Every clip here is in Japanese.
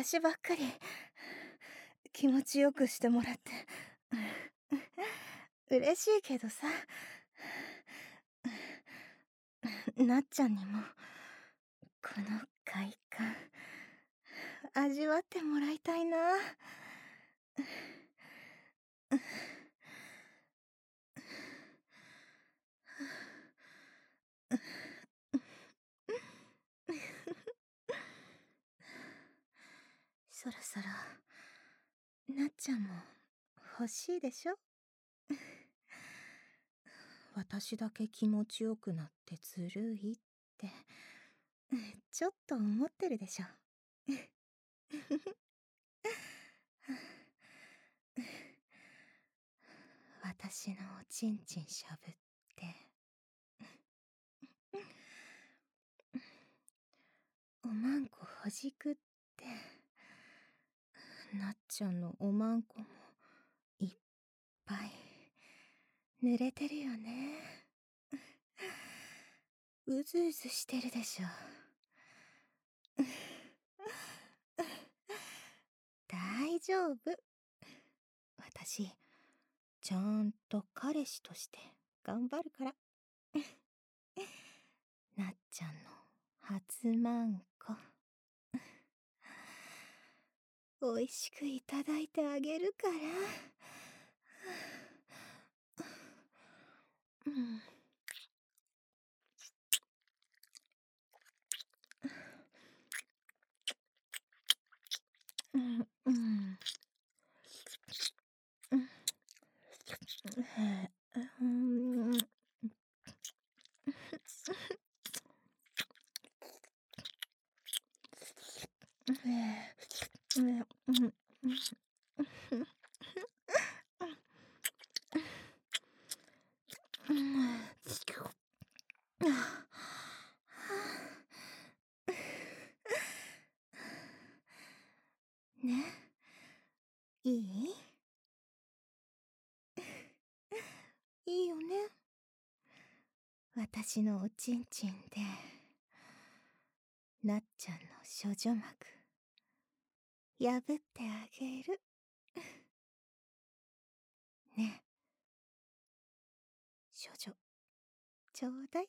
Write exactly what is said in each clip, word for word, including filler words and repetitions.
私ばっかり気持ちよくしてもらって嬉しいけどさ、なっちゃんにもこの快感味わってもらいたいな。そろそろなっちゃんも欲しいでしょ。私だけ気持ちよくなってずるいってちょっと思ってるでしょ。私のおちんちんしゃぶっておまんこほじくってなっちゃんのおまんこもいっぱい濡れてるよね。うずうずしてるでしょ。大丈夫。私ちゃんと彼氏として頑張るからなっちゃんの初まんこおいしくいただいてあげるから。うんうんうんうんね、いい？いいよね。私のおちんちんでなっちゃんの処女膜破ってあげる。ね、処女ちょうだい。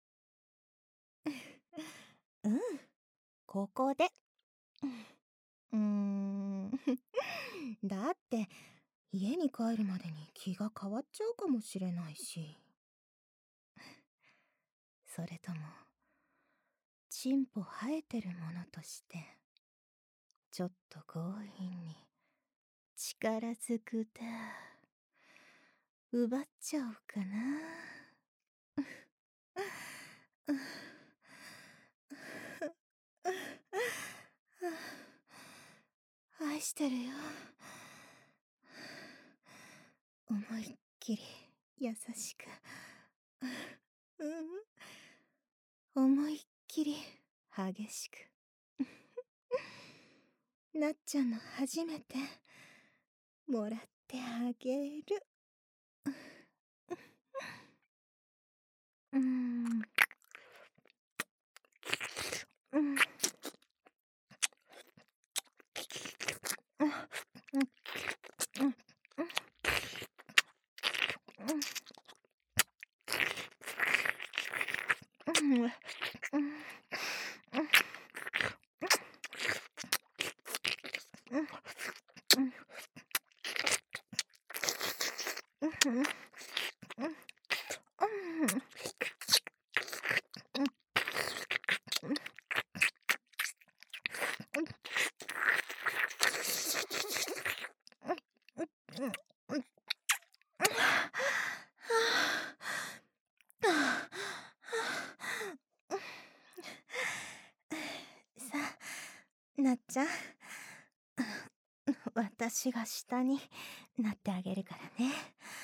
うん、ここで。うーんだって家に帰るまでに気が変わっちゃうかもしれないし。それともチンポ生えてるものとしてちょっと強引に力ずくで奪っちゃおうかな。愛してるよ。思いっきり優しく、うん、思いっきり激しくなっちゃんの初めてもらってあげる。うんうんさあなっちゃん、私が下になってあげるからね。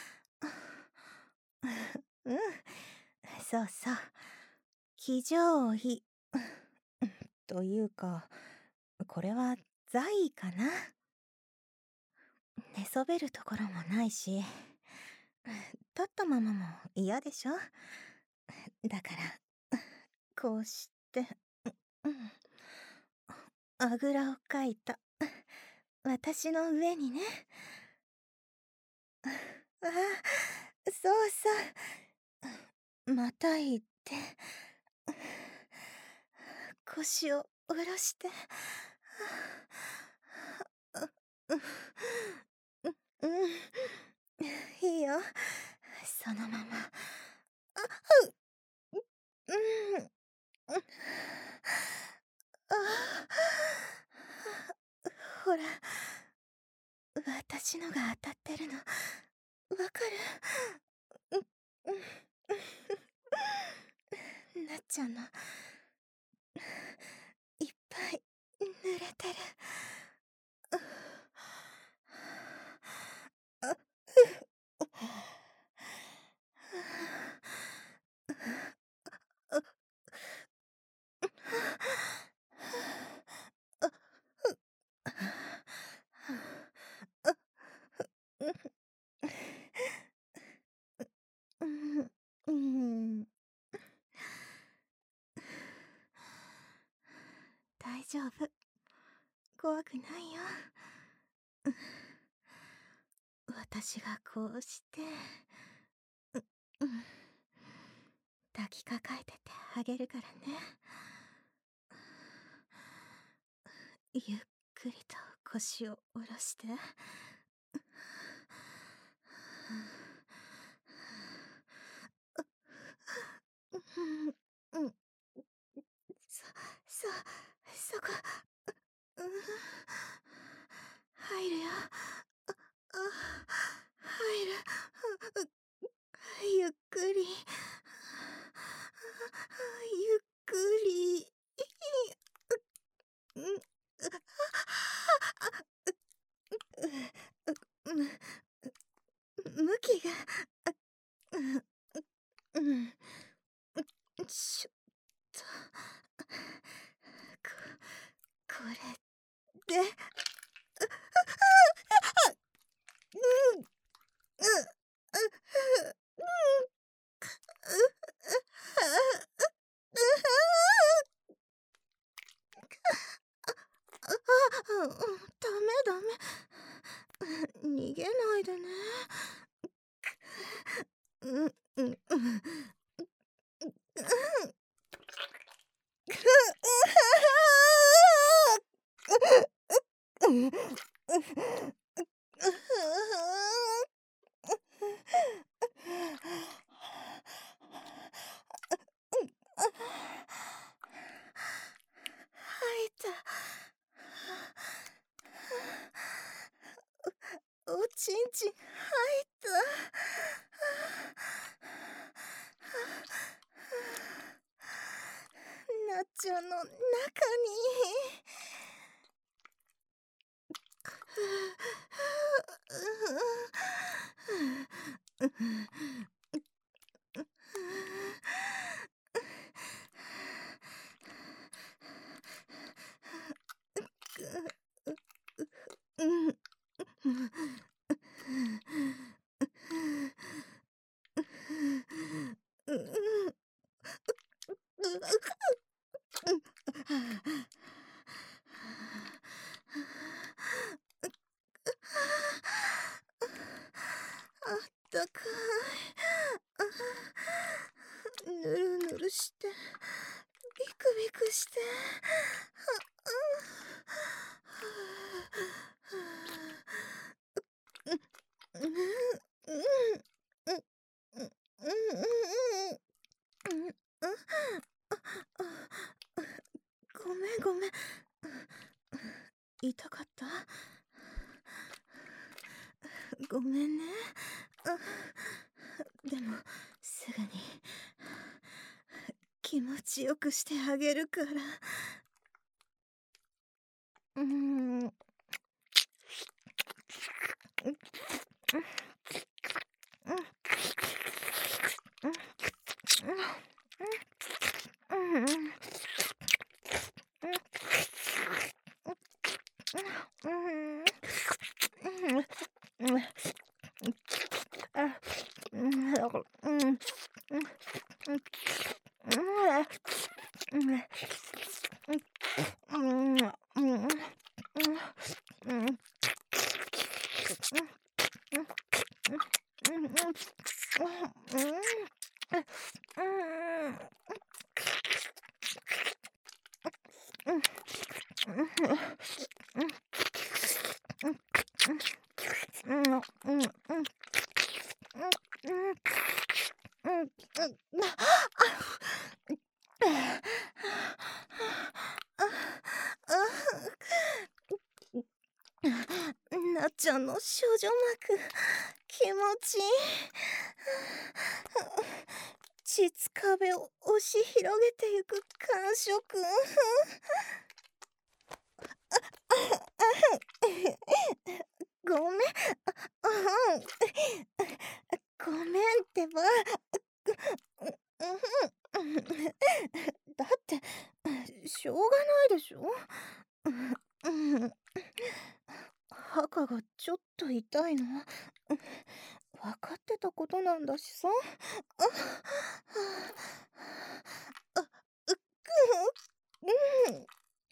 うん、そうそう、騎乗位というかこれは座位かな。寝そべるところもないし立ったままも嫌でしょ。だからこうして、うんあぐらをかいた私の上にね。ああ、そうさ。またいて腰を下ろして。う、う、うん、いいよ。そのまま。あ、う、うん。あほら、私のが当たってるの、わかる？う、うん。なっちゃんの、いっぱい濡れてる。あ、うん、うん。大丈夫。怖くないよ。私がこうして、う、うん。抱きかかえててあげるからね。ゆっくりと腰を下ろして。うん、うん。そ、そ、そこ、う、うん。入るよ。あ、あ、入る。う、ゆっくり。ゆっくり。うん。う、む、向きが、あ、うん、うん。ちょっと、こ、これで、うん、う、う、うん。あ、あ、ダメダメ。逃げないでね。うん、うん、うん。吐いた。おちんちん吐いた。なっちゃんの中に。うん。あったかい。ぬるぬるして、ビクビクして。うん、うん、うん、うん、うん、うん、ごめんごめん。痛かった？ごめんね。でも、すぐに気持ちよくしてあげるから。うーん。 なっちゃんの少女膜、気持ちいい。膣壁を押し広げてゆく感触。ごめん。ごめんってば。だってしょうがないでしょ。墓がちょっと痛いの分かってたことなんだしさ。あ、うっくん。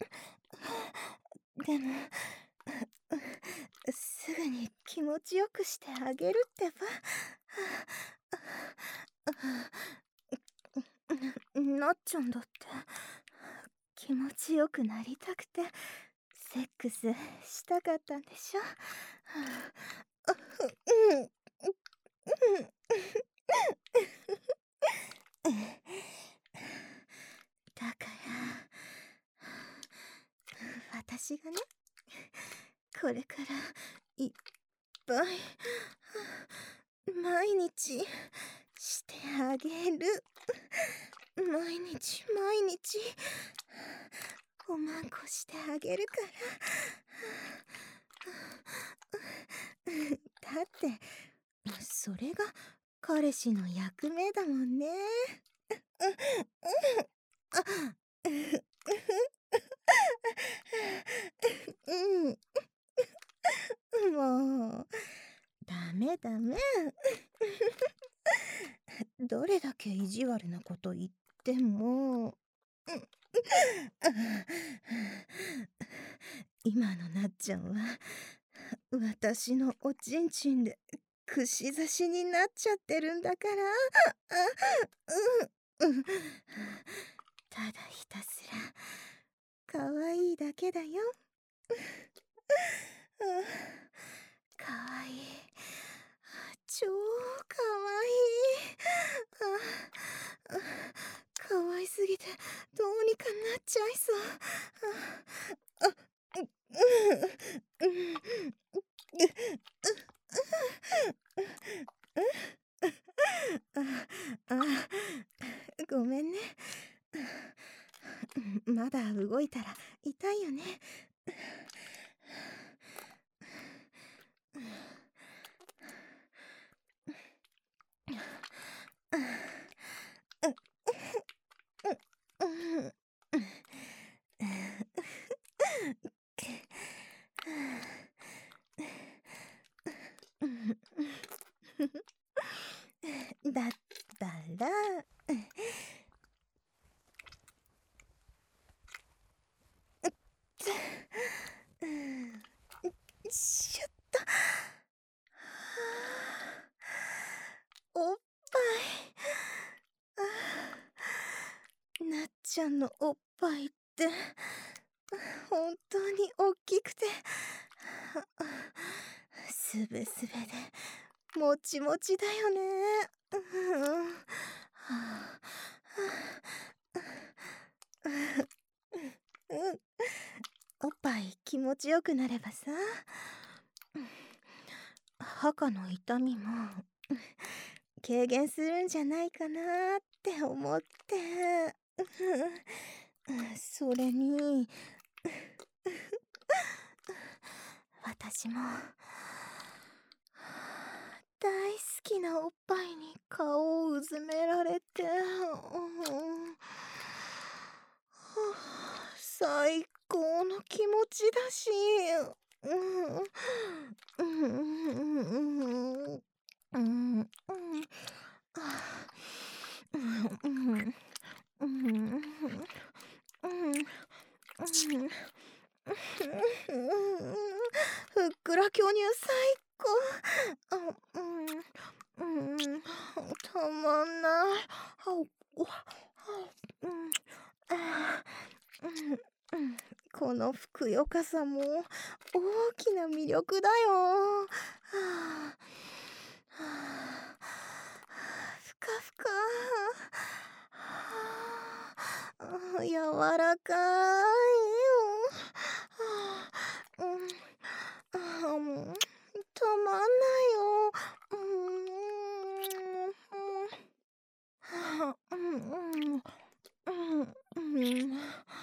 でもすぐに気持ちよくしてあげるってば。なっちゃんだって気持ちよくなりたくてセックスしたかったんでしょ。だから私がね、これからいっぱい毎日してあげる。毎日毎日おまんこしてあげるから。だってそれが彼氏の役目だもんね。うん、もうダメダメ。どれだけ意地悪なこと言っても今のなっちゃんは私のおちんちんで串刺しになっちゃってるんだから。うん、ただひたすら可愛いだけだよ。かわいい、超かわいい。かわいすぎてどうにかなっちゃいそう。ごめんね。まだ動いたら痛いよね。だったらしゅっと。おっぱい。なっちゃんのおっぱいって本当に大きくてすべすべでもちもちだよね。おっぱい気持ちよくなればさ、墓の痛みも軽減するんじゃないかなって思って。それに私も大好きなおっぱいに顔をうずめられて、最高の気持ちだし、ふっくら巨乳最高。 たまんない。あおおはうんあうんうん、このふくよかさも大きな魅力だよ。はあ、はあ、ふかふか。はあ、柔らかいよ。はあ、うん、ああ、もうたまんないよ。うーん、うん。はあ、うんうん。うん、うん。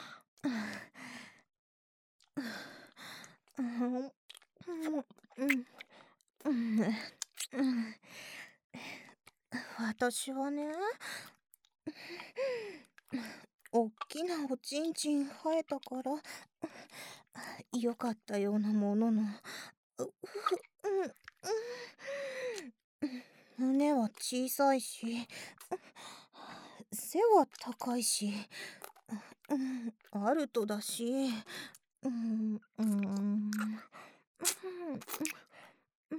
うん、うん、うん、うん、うん。私はね、おっきなおちんちん生えたから、よかったようなものの、うふうん、うん、胸は小さいし、背は高いし、うん、アルトだし、うん、うん、うん、うん、うん、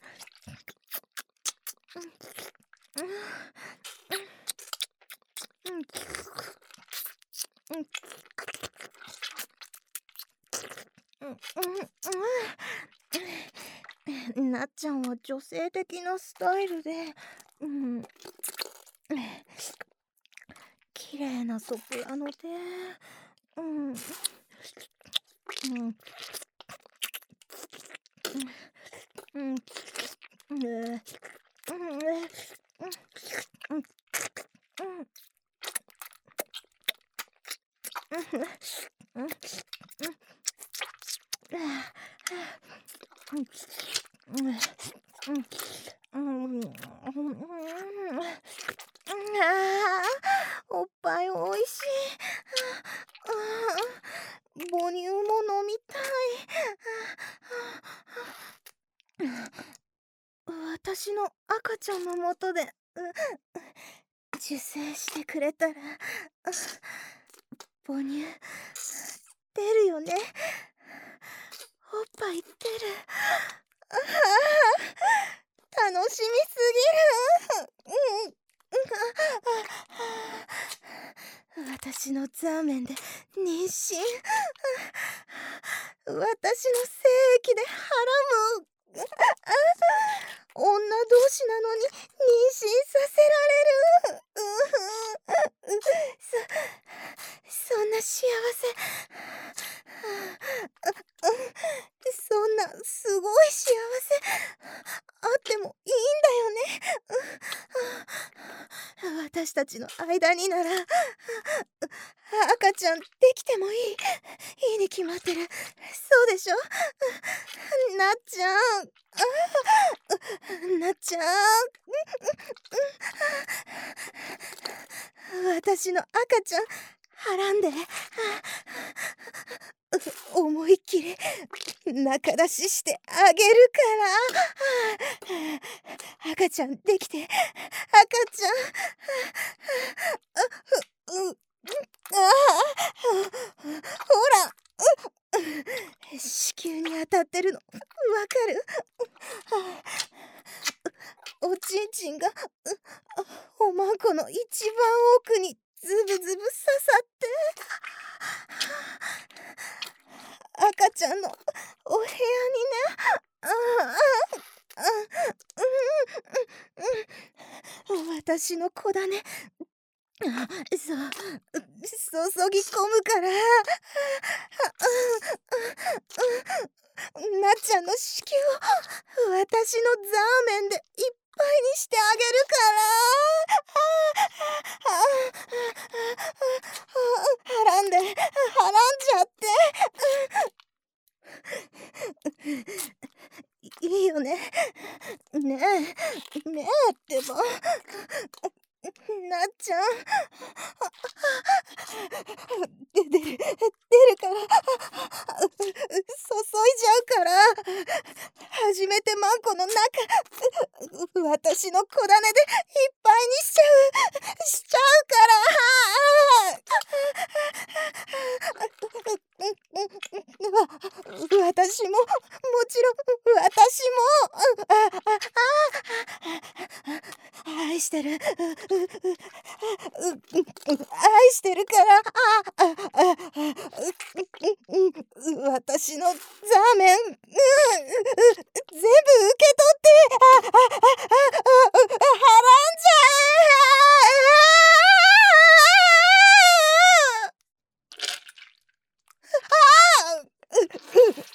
うん、なっちゃんは女性的なスタイルで、うん、綺麗なソプラノで、うん、うん、うん、うん、うん、うん、おっぱいおいしい。母乳も飲みたい。私の赤ちゃんのもとで、受精してくれたら、母乳出るよね。おっぱい出る。楽しみすぎる。うん。私のザーメンで妊娠。私の精液ではらむ。女同士なのに妊娠させられる。そ、そんな幸せ。そんなすごい幸せあってもいいんだよね。私たちの間になら赤ちゃんできてもいい。いいに決まってる。そうでしょ。なっちゃん。なっちゃん。私の赤ちゃんはらんで。思いっきり中出ししてあげるから。赤ちゃんできて、赤ちゃん。う、う、ああ、ほら。子宮に当たってるのわかる？おちんちんがおまんこの一番奥にズブズブ刺さって赤ちゃんのお部屋にね。ああ、うん、私の子だね。そう、注ぎ込むから。なっちゃんの子宮を私のザーメンでいっぱいにしてあげるから。はらんで、はらんじゃって。いいよね。ねえ、ねえってば。なっちゃん。で、出る、出るから。注いじゃうから。初めてマンコの中、私の小種でいっぱいにしちゃう、しちゃうから。私も、もちろん、私も。 愛してる。ううううう愛してるから。ああああうううう私のザーメン、ううう全部受け取って、ああああああはらんじゃえ。ああ。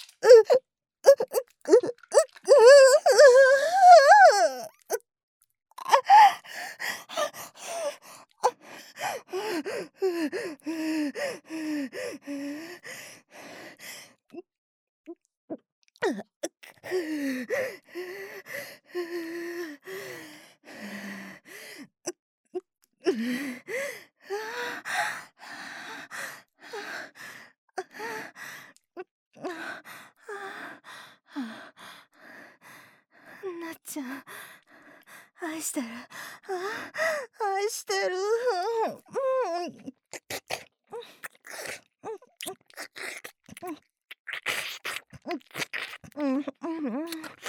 なっちゃん、愛してる。愛してる。うんうんうん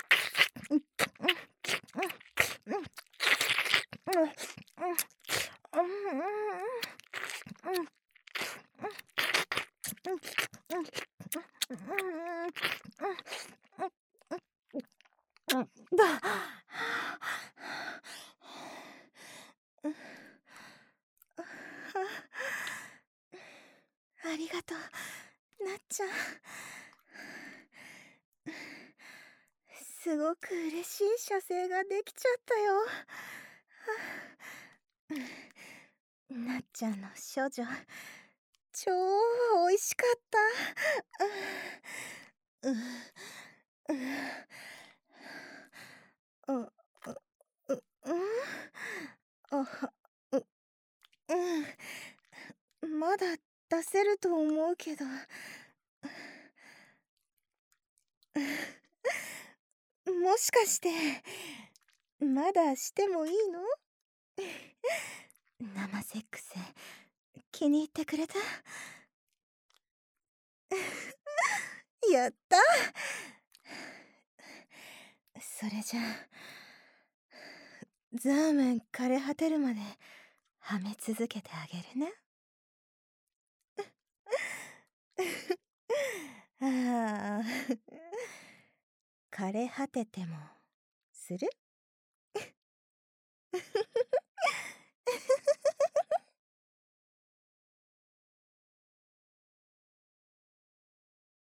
だ。ありがとう、なっちゃん。すごく嬉しい射精ができちゃったよ。なっちゃんの処女、超美味しかった。ううううううあはううんまだ出せると思うけど。もしかしてまだしてもいいの？生セックス気に入ってくれた？やった。それじゃあザーメン枯れ果てるまではめ続けてあげるね。ああ枯れ果ててもする